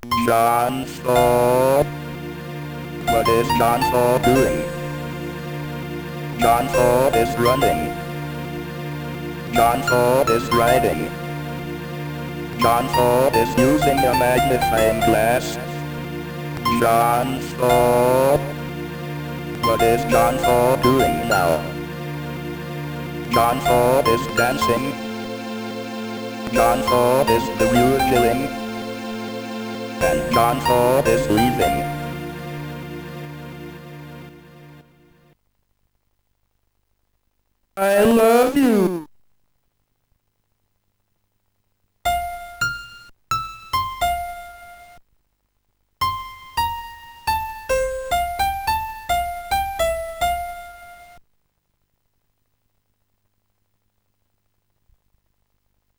John Saul. What is John Saul doing? John Saul is running. John Saul is riding. John Saul is using a magnifying glass. John Saul. What is John Saul doing now? John Saul is dancing. John Saul is the mule killing. And John Saul is leaving. I love